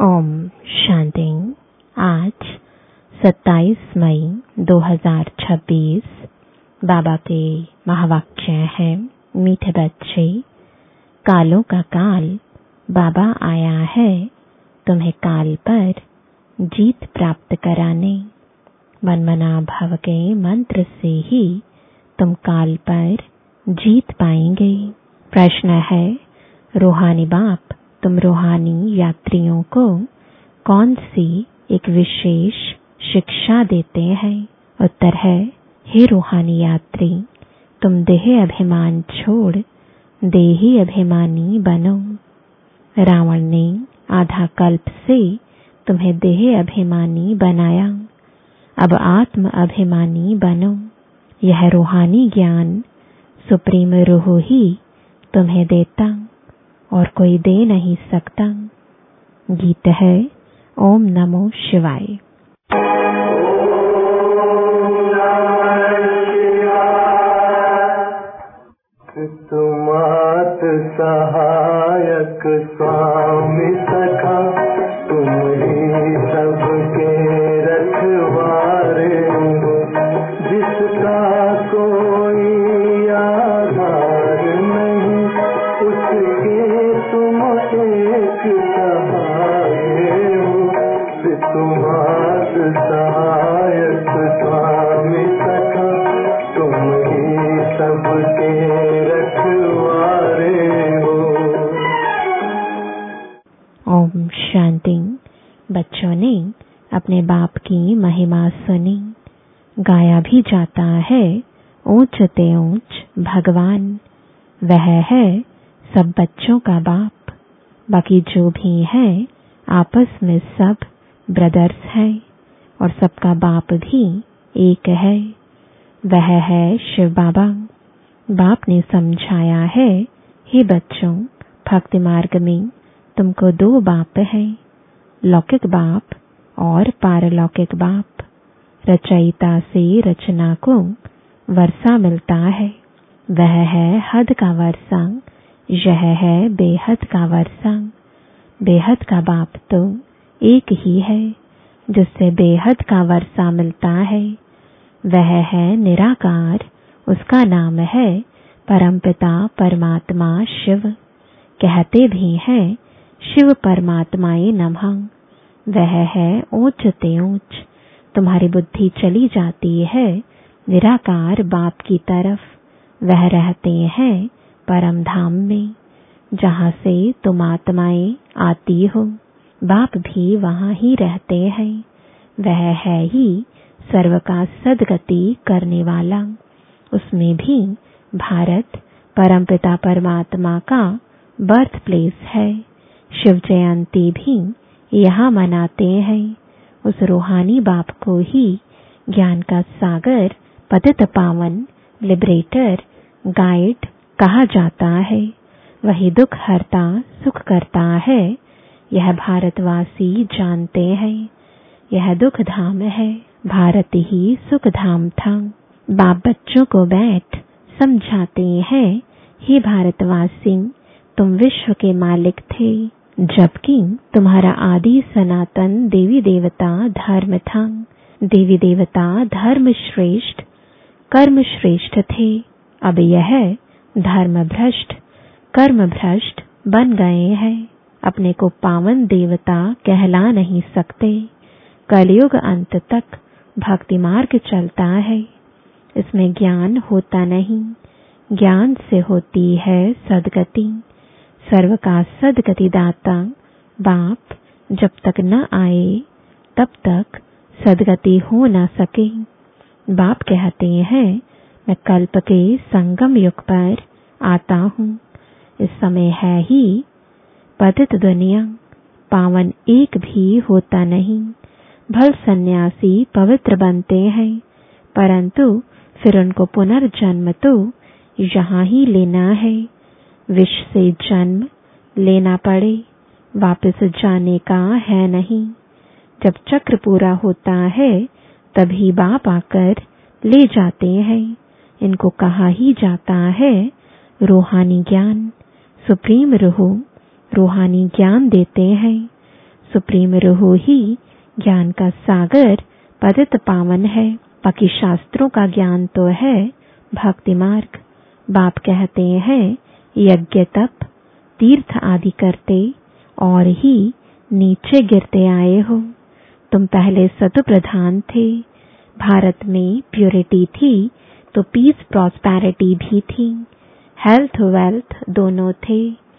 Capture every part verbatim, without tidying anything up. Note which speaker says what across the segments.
Speaker 1: ओम शांति। आज सत्ताईस मई दो हज़ार छब्बीस बाबा के महावाक्य हैं, मीठे बच्चे, कालों का काल बाबा आया है तुम्हें काल पर जीत प्राप्त कराने। मनमना भव के मंत्र से ही तुम काल पर जीत पाएंगे। प्रश्न है, रूहानी बाप तुम रूहानी यात्रियों को कौन सी एक विशेष शिक्षा देते हैं? उत्तर है, हे रूहानी यात्री, तुम देह अभिमान छोड़ देही अभिमानी बनो। रावण ने आधा कल्प से तुम्हें देह अभिमानी बनाया, अब आत्म अभिमानी बनो। यह रूहानी ज्ञान सुप्रीम रूह ही तुम्हें देता और कोई दे नहीं सकता। गीत है, ओम नमो शिवाय।
Speaker 2: तुमात सहायक स्वामी सखा, तुम ही सबके रखवारे हो, जिसका कोई आधार नहीं, उसके तुम एक सहारे हो। तुमात सहायक स्वामी सखा, तुम ही सबके रखवारे हो।
Speaker 1: ओम शांति। बच्चों ने अपने बाप की महिमा सुनी। गाया भी जाता है, ऊंच ते ऊंच भगवान। वह है सब बच्चों का बाप। बाकी जो भी है आपस में सब ब्रदर्स हैं और सबका बाप भी एक है। वह है शिव बाबा। बाप ने समझाया है, हे बच्चों, भक्ति मार्ग में तुमको दो बाप हैं, लौकिक बाप और पारलौकिक बाप। रचयिता से रचना को वर्षा मिलता है, वह है हद का वर्षा, यह है बेहद का वर्षा। बेहद का बाप तो एक ही है, जिससे बेहद का वर्षा मिलता है। वह है निराकार, उसका नाम है परमपिता परमात्मा शिव। कहते भी हैं शिव परमात्माए नमः। वह है ऊंच ते ऊंच। तुम्हारी बुद्धि चली जाती है निराकार बाप की तरफ। वह रहते हैं परम धाम में, जहाँ से तुम आत्माएं आती हो। बाप भी वहाँ ही रहते हैं। वह है ही सर्व का सदगति करने वाला। उसमें भी भारत परमपिता परमात्मा का बर्थ प्लेस है। शिव जयंती भी यहाँ मनाते हैं। उस रूहानी बाप को ही ज्ञान का सागर, पतित पावन, लिबरेटर, गाइड कहा जाता है। वही दुख हरता सुख करता है, यह भारतवासी जानते हैं। यह दुख धाम है, भारत ही सुख धाम था। बाप बच्चों को बैठ समझाते हैं, हे भारतवासी, तुम विश्व के मालिक थे, जबकि तुम्हारा आदि सनातन देवी देवता धर्म था। देवी देवता धर्म श्रेष्ठ, कर्म श्रेष्ठ थे। अब यह धर्म भ्रष्ट, कर्म भ्रष्ट बन गए हैं। अपने को पावन देवता कहला नहीं सकते। कलयुग अंत तक भक्ति मार्ग चलता है। इसमें ज्ञान होता नहीं, ज्ञान से होती है सदगति। सर्व का सदगति दाता बाप जब तक न आए तब तक सदगति हो न सके। बाप कहते हैं, मैं कल्प के संगम युग पर आता हूँ। इस समय है ही पतित दुनिया, पावन एक भी होता नहीं। भल सन्यासी पवित्र बनते हैं, परंतु फिर उनको पुनर्जन्म तो यहाँ ही लेना है। विष से जन्म लेना पड़े, वापस जाने का है नहीं। जब चक्र पूरा होता है तभी बाप आकर ले जाते हैं। इनको कहा ही जाता है रूहानी ज्ञान। सुप्रीम रूह रूहानी ज्ञान देते हैं। सुप्रीम रूह ही ज्ञान का सागर पतित पावन है। बाकी शास्त्रों का ज्ञान तो है भक्ति मार्ग। बाप कहते हैं यज्ञ तप तीर्थ आदि करते और ही नीचे गिरते आए हो। तुम पहले सतो प्रधान थे। भारत में प्योरिटी थी तो पीस प्रॉस्पेरिटी भी थी, हेल्थ वेल्थ दोनों थे।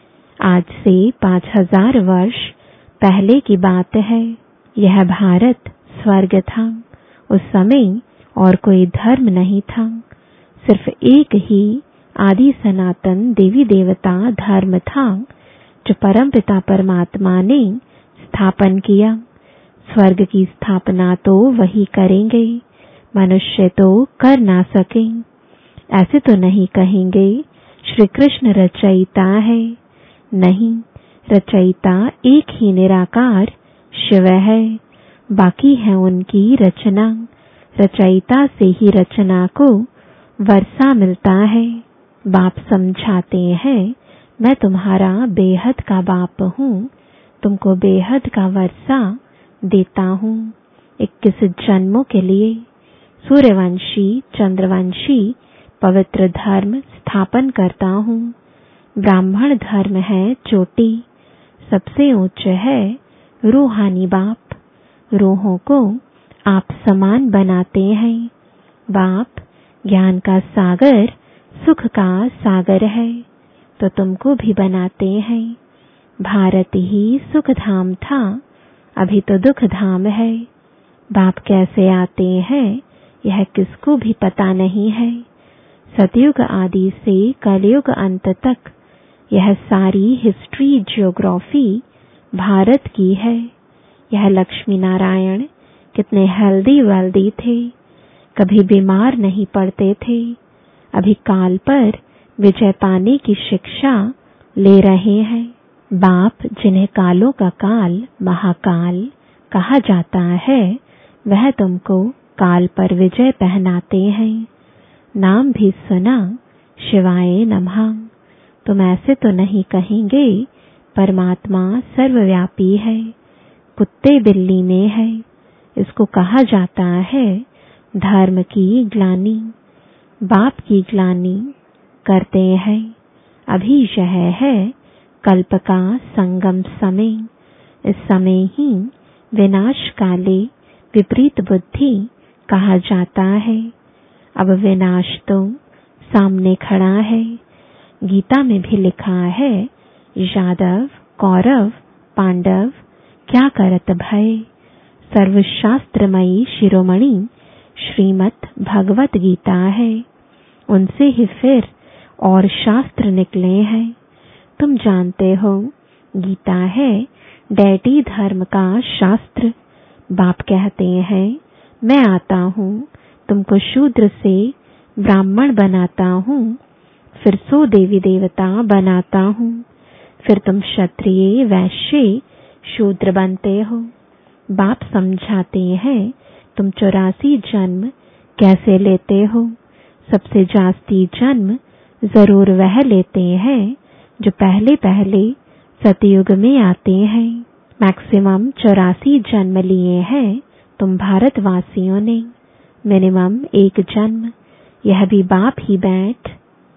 Speaker 1: आज से पांच हजार वर्ष पहले की बात है। यह भारत स्वर्ग था। उस समय और कोई धर्म नहीं था, सिर्फ एक ही आदि सनातन देवी देवता धर्म था जो परमपिता परमात्मा ने स्थापन किया। स्वर्ग की स्थापना तो वही करेंगे, मनुष्य तो कर ना सके। ऐसे तो नहीं कहेंगे श्री कृष्ण रचयिता है। नहीं, रचयिता एक ही निराकार शिव है, बाकी है उनकी रचना। रचयिता से ही रचना को वर्षा मिलता है। बाप समझाते हैं मैं तुम्हारा बेहद का बाप हूँ, तुमको बेहद का वर्षा देता हूँ इक्कीस जन्मों के लिए। सूर्यवंशी चंद्रवंशी पवित्र धर्म स्थापन करता हूँ। ब्राह्मण धर्म है चोटी, सबसे ऊंच है रूहानी बाप। रूहों को आप समान बनाते हैं। बाप ज्ञान का सागर सुख का सागर है तो तुमको भी बनाते हैं। भारत ही सुख धाम था, अभी तो दुख धाम है। बाप कैसे आते हैं यह किसको भी पता नहीं है। सतयुग आदि से कलयुग अंत तक यह सारी हिस्ट्री ज्योग्राफी भारत की है। यह लक्ष्मी नारायण कितने हेल्दी वेल्दी थे, कभी बीमार नहीं पड़ते थे। अभी काल पर विजय पाने की शिक्षा ले रहे हैं। बाप जिन्हें कालों का काल महाकाल कहा जाता है, वह तुमको काल पर विजय पहनाते हैं। नाम भी सुना शिवाय नमः। तुम ऐसे तो नहीं कहेंगे परमात्मा सर्वव्यापी है, कुत्ते बिल्ली में है। इसको कहा जाता है धर्म की ग्लानि। बाप की ग्लानि करते हैं। अभी यह है कल्प का संगम समय। इस समय ही विनाश काले विपरीत बुद्धि कहा जाता है। अब विनाश तो सामने खड़ा है। गीता में भी लिखा है यादव कौरव पांडव क्या करत भय। सर्वशास्त्रमयी शिरोमणि श्रीमद् भगवत गीता है। उनसे ही फिर और शास्त्र निकले हैं। तुम जानते हो गीता है डैटी धर्म का शास्त्र। बाप कहते हैं मैं आता हूँ, तुमको शूद्र से ब्राह्मण बनाता हूँ, फिर सो देवी देवता बनाता हूँ, फिर तुम क्षत्रिय वैश्य शूद्र बनते हो। बाप समझाते हैं तुम चौरासी जन्म कैसे लेते हो। सबसे जास्ती जन्म जरूर वह लेते हैं जो पहले पहले सतयुग में आते हैं। मैक्सिमम चौरासी जन्म लिए हैं तुम भारतवासियों ने, मिनिमम एक जन्म। यह भी बाप ही बैठ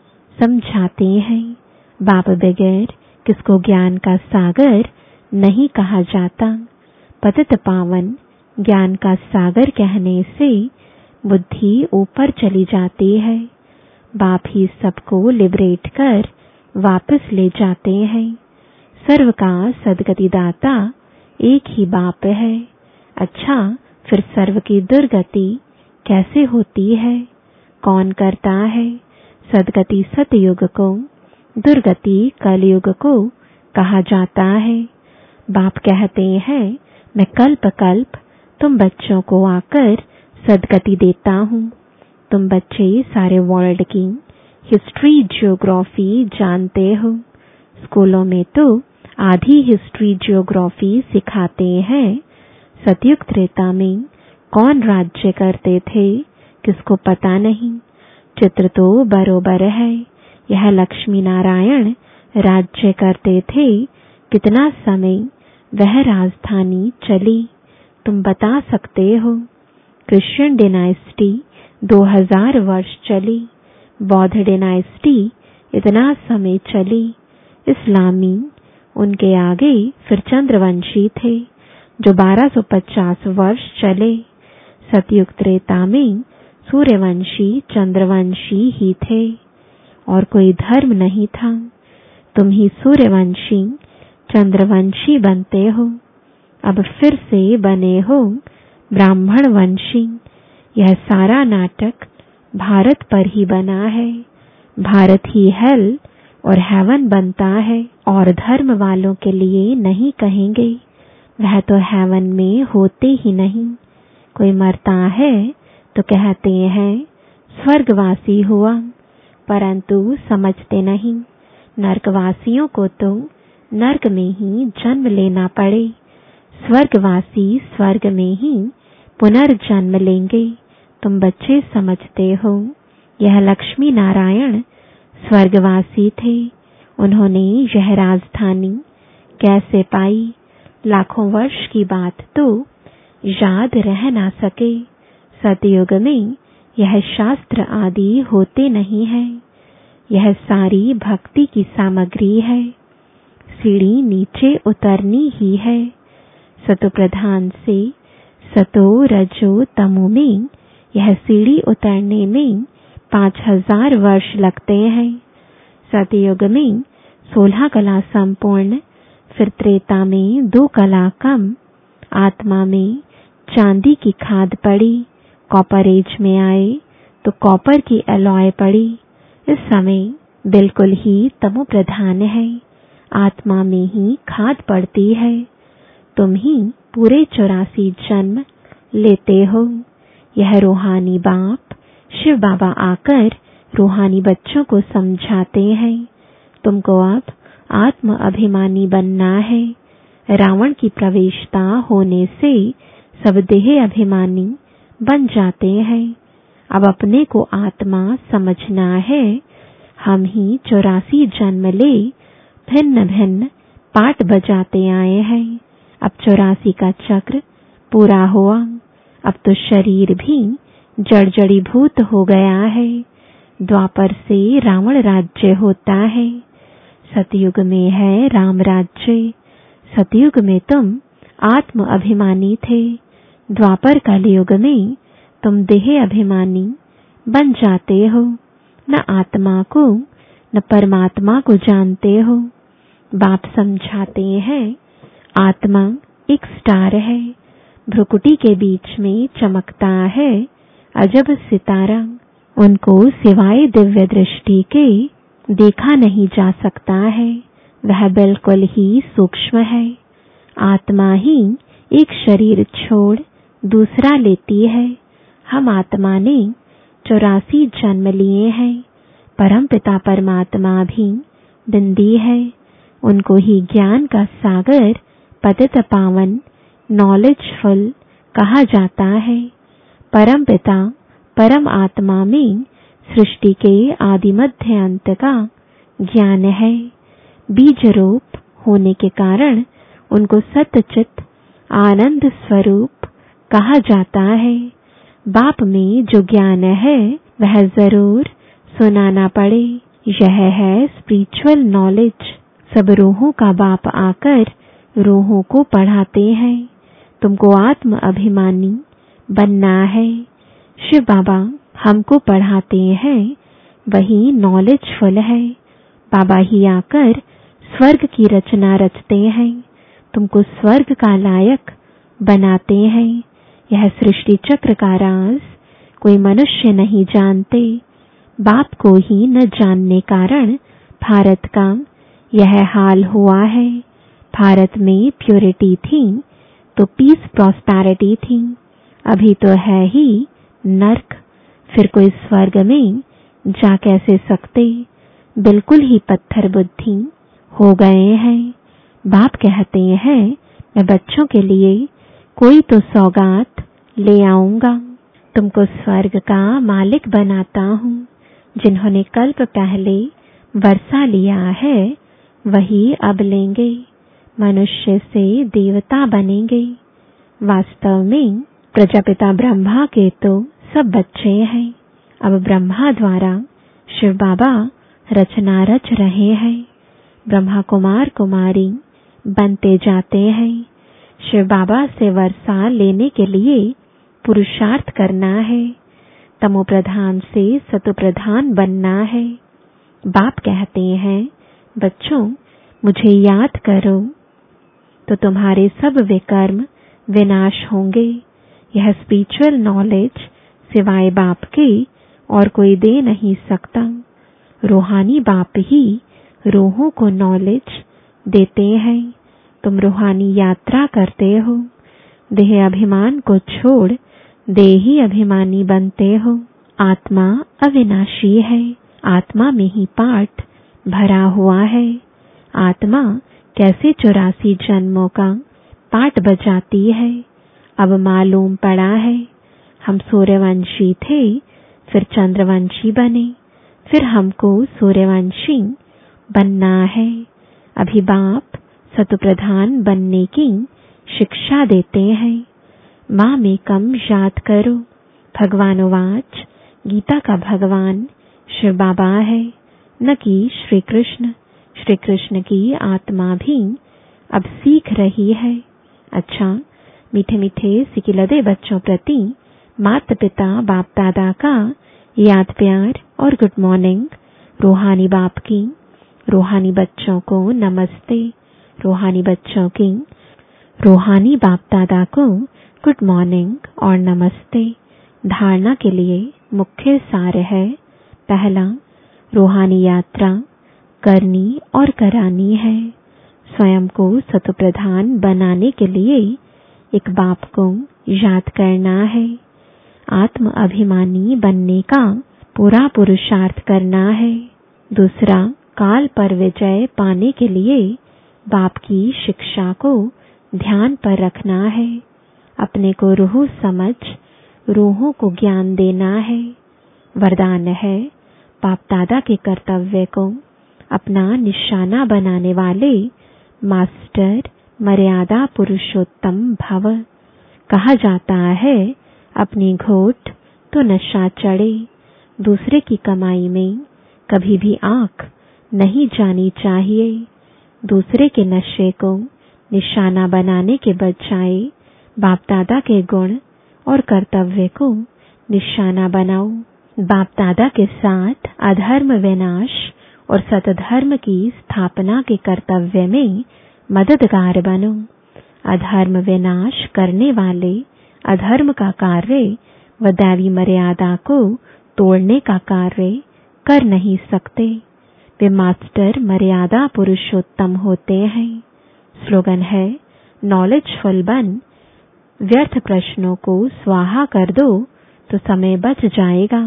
Speaker 1: समझाते हैं। बाप बगैर किसको ज्ञान का सागर नहीं कहा जाता। पतित पावन ज्ञान का सागर कहने से बुद्धि ऊपर चली जाती है। बाप ही सबको लिबरेट कर वापस ले जाते हैं। सर्व का सदगति दाता एक ही बाप है। अच्छा, फिर सर्व की दुर्गति कैसे होती है? कौन करता है? सदगति सतयुग को, दुर्गति कलयुग को कहा जाता है। बाप कहते हैं मैं कल्प कल्प तुम बच्चों को आकर सदगति देता हूँ। तुम बच्चे सारे वर्ल्ड की हिस्ट्री ज्योग्राफी जानते हो। स्कूलों में तो आधी हिस्ट्री ज्योग्राफी सिखाते हैं। सतयुग त्रेता में कौन राज्य करते थे किसको पता नहीं। चित्र तो बरोबर है। यह लक्ष्मी नारायण राज्य करते थे। कितना समय वह राजधानी चली, तुम बता सकते हो। क्रिश्चियन डिनाइस्टी दो हजार वर्ष चली, बौद्ध डिनाइस्टी इतना समय चली, इस्लामी उनके आगे फिर चंद्रवंशी थे जो बारह सौ पचास वर्ष चले। सतयुग त्रेता में सूर्यवंशी चंद्रवंशी ही थे और कोई धर्म नहीं था। तुम ही सूर्यवंशी चंद्रवंशी बनते हो, अब फिर से बने हो ब्राह्मण वंशी। यह सारा नाटक भारत पर ही बना है। भारत ही हेल और हेवन बनता है और धर्म वालों के लिए नहीं कहेंगे, वह तो हेवन में होते ही नहीं। कोई मरता है तो कहते हैं स्वर्गवासी हुआ, परंतु समझते नहीं नरकवासियों को तो नरक में ही जन्म लेना पड़े, स्वर्गवासी स्वर्ग में ही पुनर्जन्म लेंगे। तुम बच्चे समझते हो यह लक्ष्मी नारायण स्वर्गवासी थे, उन्होंने यह राजधानी कैसे पाई? लाखों वर्ष की बात तो याद रह ना सके। सतयुग में यह शास्त्र आदि होते नहीं है, यह सारी भक्ति की सामग्री है। सीढ़ी नीचे उतरनी ही है। सतो प्रधान से सतो रजो तमो में यह सीढ़ी उतरने में पांच हजार वर्ष लगते हैं। सतयुग में सोलह कला संपूर्ण, फिर त्रेता में दो कला कम, आत्मा में चांदी की खाद पड़ी, कॉपर एज में आए तो कॉपर की एलॉय पड़ी। इस समय बिल्कुल ही तमो प्रधान है, आत्मा में ही खाद पड़ती है। तुम ही पूरे चौरासी जन्म लेते हो। यह रूहानी बाप शिव बाबा आकर रूहानी बच्चों को समझाते हैं, तुमको अब आत्म अभिमानी बनना है। रावण की प्रवेशता होने से सब देह अभिमानी बन जाते हैं। अब अपने को आत्मा समझना है। हम ही चौरासी जन्म ले भिन्न भिन्न पाठ बजाते आए हैं। अब चौरासी का चक्र पूरा हुआ, अब तो शरीर भी जड़ जड़ीभूत हो गया है। द्वापर से रावण राज्य होता है, सतयुग में है राम राज्य। सतयुग में तुम आत्म अभिमानी थे, द्वापर कलयुग में तुम देह अभिमानी बन जाते हो। न आत्मा को न परमात्मा को जानते हो। बाप समझाते हैं आत्मा एक स्टार है, भ्रुकुटी के बीच में चमकता है अजब सितारा। उनको सिवाय दिव्य दृष्टि के देखा नहीं जा सकता है, वह बिल्कुल ही सूक्ष्म है। आत्मा ही एक शरीर छोड़ दूसरा लेती है। हम आत्मा ने चौरासी जन्म लिए हैं। परम पिता परमात्मा भी बिंदी है, उनको ही ज्ञान का सागर पतित पावन नॉलेजफुल कहा जाता है। परम पिता परम आत्मा में सृष्टि के आदि मध्य अंत का ज्ञान है। बीज रूप होने के कारण उनको सतचित आनंद स्वरूप कहा जाता है। बाप में जो ज्ञान है वह जरूर सुनाना पड़े। यह है स्पिरिचुअल नॉलेज। सब रूहों का बाप आकर रूहों को पढ़ाते हैं। तुमको आत्म अभिमानी बनना है। शिव बाबा हमको पढ़ाते हैं, वही नॉलेजफुल है। बाबा ही आकर स्वर्ग की रचना रचते हैं, तुमको स्वर्ग का लायक बनाते हैं। यह सृष्टि चक्र का राज कोई मनुष्य नहीं जानते। बाप को ही न जानने कारण भारत का यह हाल हुआ है। भारत में प्योरिटी थी तो पीस प्रॉस्पेरिटी थी, अभी तो है ही नर्क। फिर कोई स्वर्ग में जा कैसे सकते? बिल्कुल ही पत्थर बुद्धि हो गए हैं। बाप कहते हैं मैं बच्चों के लिए कोई तो सौगात ले आऊंगा, तुमको स्वर्ग का मालिक बनाता हूँ। जिन्होंने कल्प पहले वर्षा लिया है वही अब लेंगे। मनुष्य से देवता बनेंगे। वास्तव में प्रजापिता ब्रह्मा के तो सब बच्चे हैं। अब ब्रह्मा द्वारा शिव बाबा रचना रच रहे हैं। ब्रह्मा कुमार कुमारी बनते जाते हैं। शिव बाबा से वर्षा लेने के लिए पुरुषार्थ करना है। तमो प्रधान से सतो प्रधान बनना है। बाप कहते हैं, बच्चों मुझे याद करो तो तुम्हारे सब विकर्म विनाश होंगे। यह स्पिरिचुअल नॉलेज सिवाय बाप के और कोई दे नहीं सकता। रूहानी बाप ही रूहों को नॉलेज देते हैं। तुम रूहानी यात्रा करते हो। देह अभिमान को छोड़ देही अभिमानी बनते हो। आत्मा अविनाशी है। आत्मा में ही पाठ भरा हुआ है। आत्मा कैसे चौरासी जन्मों का पाठ बजाती है, अब मालूम पड़ा है। हम सूर्यवंशी थे, फिर चंद्रवंशी बने, फिर हमको सूर्यवंशी बनना है। अभी बाप सतप्रधान बनने की शिक्षा देते हैं। माँ में कम याद करो। भगवानुवाच, गीता का भगवान शिव बाबा है, न कि श्री कृष्ण। श्री कृष्ण की आत्मा भी अब सीख रही है। अच्छा, मीठे मीठे सिकिलदे बच्चों प्रति माता पिता बाप दादा का याद प्यार और गुड मॉर्निंग। रूहानी बाप की रूहानी बच्चों को नमस्ते। रूहानी बच्चों की रूहानी बाप दादा को गुड मॉर्निंग और नमस्ते। धारणा के लिए मुख्य सार है, पहला, रूहानी यात्रा करनी और करानी है। स्वयं को सतप्रधान बनाने के लिए एक बाप को याद करना है। आत्म अभिमानी बनने का पूरा पुरुषार्थ करना है। दूसरा, काल पर विजय पाने के लिए बाप की शिक्षा को ध्यान पर रखना है। अपने को रूह समझ रूहों को ज्ञान देना है। वरदान है, बाप दादा के कर्तव्य को अपना निशाना बनाने वाले मास्टर मर्यादा पुरुषोत्तम भव। कहा जाता है, अपनी घोट तो नशा चढ़े। दूसरे की कमाई में कभी भी आंख नहीं जानी चाहिए। दूसरे के नशे को निशाना बनाने के बजाय बाप दादा के गुण और कर्तव्य को निशाना बनाओ। बाप दादा के साथ अधर्म विनाश और सतधर्म की स्थापना के कर्तव्य में मददगार बनो। अधर्म विनाश करने वाले अधर्म का कार्य व दैवी मर्यादा को तोड़ने का कार्य कर नहीं सकते। वे मास्टर मर्यादा पुरुषोत्तम होते हैं। स्लोगन है, नॉलेजफुल बन, व्यर्थ प्रश्नों को स्वाहा कर दो तो समय बच जाएगा।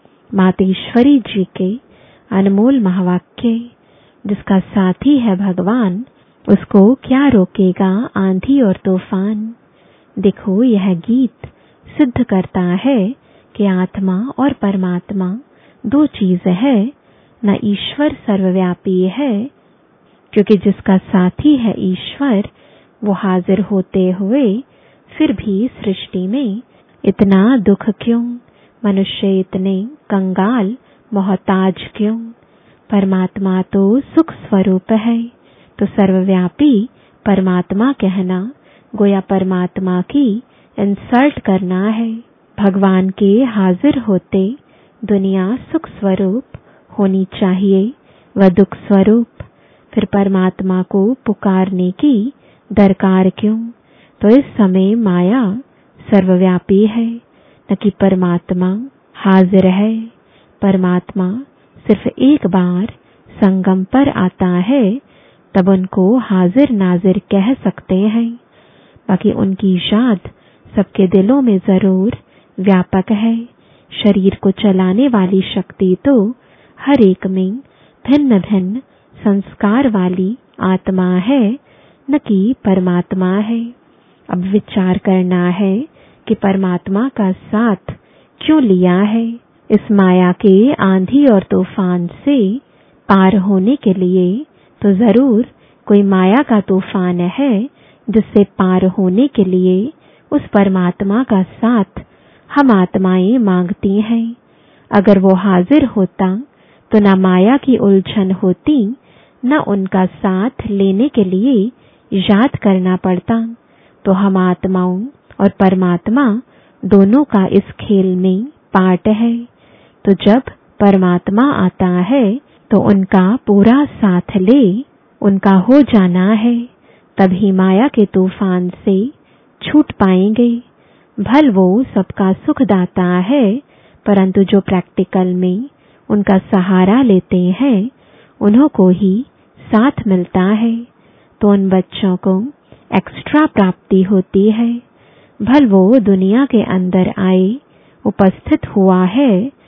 Speaker 1: मातेश्वरी जी के अनमोल महावाक्य, जिसका साथी है भगवान, उसको क्या रोकेगा आंधी और तूफान। देखो, यह गीत सिद्ध करता है कि आत्मा और परमात्मा दो चीज है, न ईश्वर सर्वव्यापी है, क्योंकि जिसका साथी है ईश्वर, वो हाजिर होते हुए फिर भी सृष्टि में इतना दुख क्यों? मनुष्य इतने कंगाल मोहताज क्यों? परमात्मा तो सुख स्वरूप है, तो सर्वव्यापी परमात्मा कहना गोया परमात्मा की इंसल्ट करना है। भगवान के हाजिर होते दुनिया सुख स्वरूप होनी चाहिए व दुख स्वरूप। फिर परमात्मा को पुकारने की दरकार क्यों? तो इस समय माया सर्वव्यापी है, न कि परमात्मा हाजिर है। परमात्मा सिर्फ एक बार संगम पर आता है, तब उनको हाजिर नाजिर कह सकते हैं। बाकी उनकी याद सबके दिलों में जरूर व्यापक है। शरीर को चलाने वाली शक्ति तो हर एक में भिन्न भिन्न संस्कार वाली आत्मा है, न कि परमात्मा है। अब विचार करना है कि परमात्मा का साथ क्यों लिया है। इस माया के आंधी और तूफान से पार होने के लिए तो जरूर कोई माया का तूफान है जिससे पार होने के लिए उस परमात्मा का साथ हम आत्माएं मांगती हैं। अगर वो हाजिर होता तो न माया की उलझन होती, न उनका साथ लेने के लिए याद करना पड़ता। तो हम आत्माओं और परमात्मा दोनों का इस खेल में पार्ट है। तो जब परमात्मा आता है तो उनका पूरा साथ ले, उनका हो जाना है, तभी माया के तूफान से छूट पाएंगे। भल वो सबका सुख दाता है, परंतु जो प्रैक्टिकल में उनका सहारा लेते हैं उन्हों को ही साथ मिलता है। तो उन बच्चों को एक्स्ट्रा प्राप्ति होती है। भल वो दुनिया के अंदर आए उपस्थित हुआ है,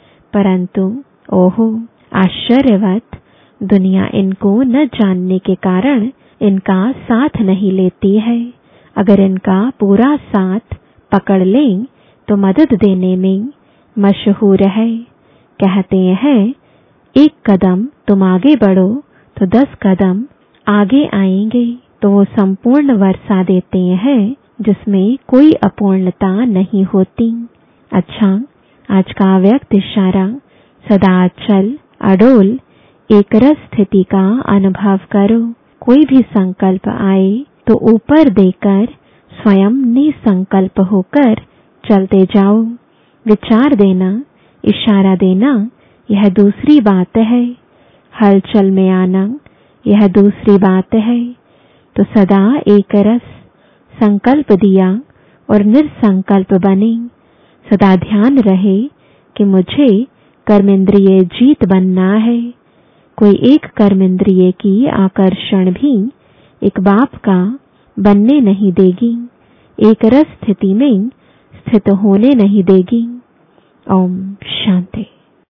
Speaker 1: परंतु ओहो आश्चर्यवत दुनिया इनको न जानने के कारण इनका साथ नहीं लेती है। अगर इनका पूरा साथ पकड़ लें तो मदद देने में मशहूर है। कहते हैं एक कदम तुम आगे बढ़ो तो दस कदम आगे आएंगे। तो वो संपूर्ण वर्षा देते हैं जिसमें कोई अपूर्णता नहीं होती। अच्छा, आज का अव्यक्त इशारा, सदा अचल अडोल एकरस स्थिति का अनुभव करो। कोई भी संकल्प आए तो ऊपर देकर स्वयं निसंकल्प होकर चलते जाओ। विचार देना, इशारा देना, यह दूसरी बात है। हलचल में आना, यह दूसरी बात है। तो सदा एक रस संकल्प दिया और निसंकल्प बने। सदा ध्यान रहे कि मुझे कर्मेंद्रिय जीत बनना है। कोई एक कर्मेंद्रिय की आकर्षण भी एक बाप का बनने नहीं देगी, एक रस स्थिति में स्थित होने नहीं देगी। ओम शांति।